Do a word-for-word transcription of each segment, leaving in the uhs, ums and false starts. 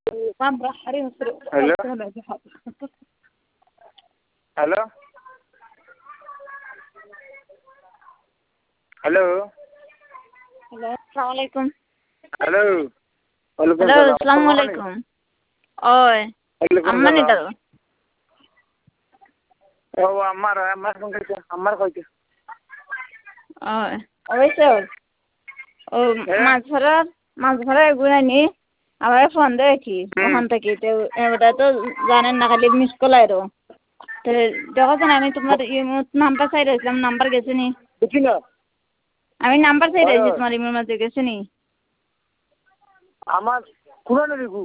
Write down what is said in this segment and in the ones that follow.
hello hello hello hello আসসালামু আলাইকুম hello ওয়ালাইকুম হ্যালো সালাম আসসালামু আলাইকুম ওই ওয়ালাইকুম আম্মানি সালাম দাও ও আমার আমার ফোন কইছে আমার কইছে ওই অবশ্য ও মাছ ধরার মাছ ধরার গুনানি আমার ফোন দেয় কি ওখান থেকে তো ওটা তো জানেন না খালি মিস কল আইরো তো দেখো না আমি তোমার নাম্বার চাই রয়েছিলাম নাম্বার গেছে নি বুঝছি না আমি নাম্বার চাই রয়েছি তোমার ইমের মাঝে গেছে নি আমার কুরানে লিখু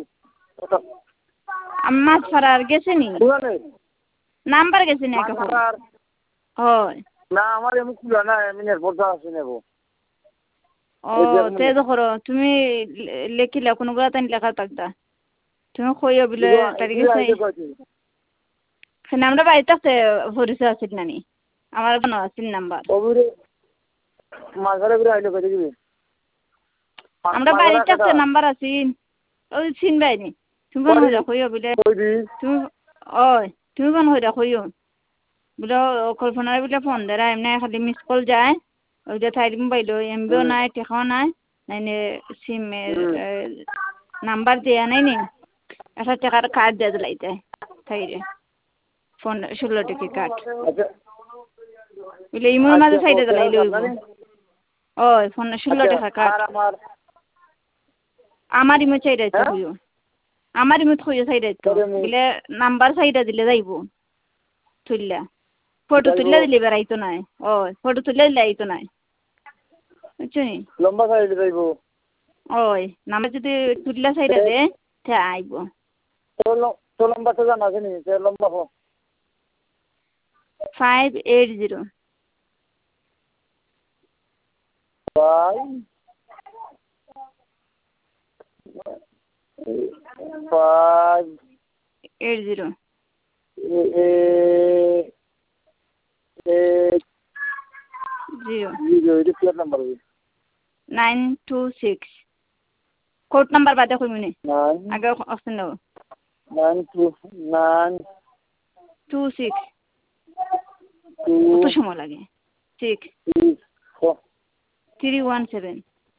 মাছ ধরার গেছে নি কুরানে নাম্বার গেছে নি একটা হয় না আমার এমন কুলা না আমি নির্ভরতা আছে নেব ও তে দেখো তুমি লেখিলা কোনো কথা লেখা থাকতা তুমি কইও বলে তারিখ আছে নামটা বাড়িতে আছে পরিচয় আছিল নানি আমার কোনো আছিল নাম্বার মাঝারে ঘুরে আইলে কই দিবি আমরা বাড়িতে আছে নাম্বার আছিল ওই চিনবাই নি তুমি কোন হইরা কইও বলে তুমি ওই তুমি কোন হইরা কইও বলে কল্পনার বলে ফোন দেরা এমনি খালি মিস কল যায় ওইটা থাইলি মোবাইল এমবিও নাই টেকাও নাই নাইনে সিমের নাম্বার দেয়া নাই নি একটা টাকার কার্ড দিয়ে দিলাইতে থাইরে ফোন ষোলো টিকি কার্ড বলে ইমোর মাঝে সাইডে দিলাইলে ওই ফোন ষোলো টাকা কার্ড আমার ইমো চাইরে তো হইও আমার ইমো থইও সাইডে তো বলে নাম্বার সাইডে দিলে যাইব তুললা ফটো তুললে দিলে বেড়াইতো নাই ওই ফটো তুললে দিলে আইতো নাই বুঝছো নি লম্বা সাইডে যাইব ওই নাম্বার যদি তুললা সাইডে দে তে আইব তো লম্বা তো জানা আছে নি তে লম্বা হো five eight zero five five eight zero zero zero এটা কি নাম্বার হবে nine two six code number বাদে কই মনে নাইন আগে অপশন দাও nine two nine two six two কত সময় লাগে six six four three one seven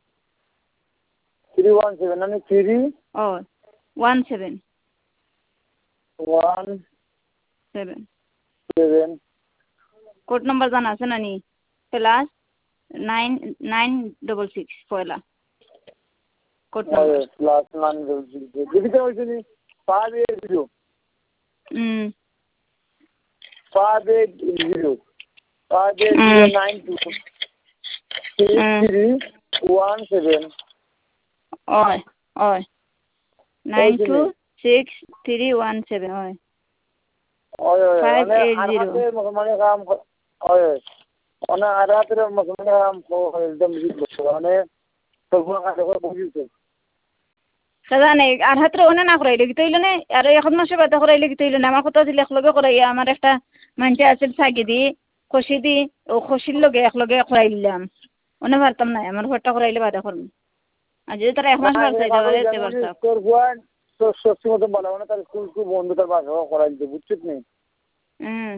three one seven মানে থ্রি ও one seven one seven seven code number জানা আছে না নি plus nine nine double six পয়লা code number plus nine double six দেখিতে হয়েছে নি five eight zero hmm five eight zero five eight zero nine two six three one seven ওই ওই nine two six three one seven ওই five eight zero মানে কাম হয় মানে আরাতের মানে কাম একদম মানে তবুয়া কাছে বুঝিছে জানে আর হাত্র ওনে না করাইলে কি তৈল না আর এখন মাসে বাদে করাইলে কি তৈল না আমার কথা দিলে একলগে করাই আমার একটা মানতে আছিল সাগি দি খসি দি ও খসির লগে একলগে করাইলাম ওনে পারতাম না আমার ঘরটা করাইলে বাদে করলাম আর যদি তারা এক মাস বার চাই দেওয়া যেতে পারতাম তোর ভুয়ান তোর সত্যি মতো বলা মানে তার স্কুল স্কুল বন্ধু তার বাসা করাই দিতে বুঝছিস নি হুম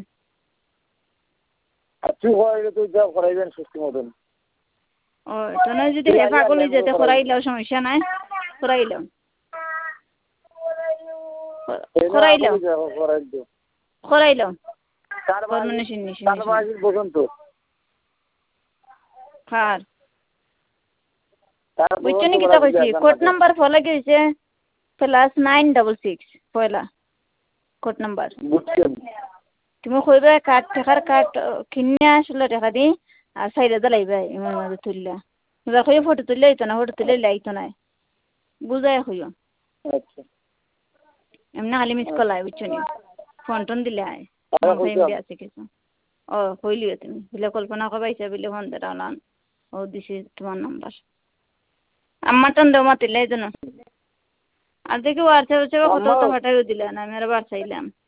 আর তুই করাইলে তুই যা করাইবেন সত্যি মতন ও তো না যদি হেফা করলে যেতে করাইলেও সমস্যা নাই করাইলাম করাইলাম করাইলাম পর্যন্ত খার বুঝছো নি কিতা কইছি কোড নাম্বার ফলে গেছে প্লাস নাইন ডবল সিক্স পয়লা কোড নাম্বার বুঝছেন তুমি কইবে কাট টাকার কাট কিনে আসলে টাকা দি আর সাইডে দালাইবে ইমার মাঝে তুললা এবার কইও ফটো তুললে আইতো না ফটো তুললে লাইতো না বুঝাই কইও আচ্ছা এমনি খালি মিস কল আয় বুঝছো নি ফোন টোন দিলে আয় আমার ফ্যামিলি আছে কিছু ও কইলিও তুমি বলে কল্পনা কবাইছে বলে ফোন দেটা লান ও দিছি তোমার নাম্বার আম্মা টন দেও মাতিলে এই জন্য আর দেখি হোয়াটসঅ্যাপ কত তো ফাটাইও দিলে না আমি আর বার চাইলাম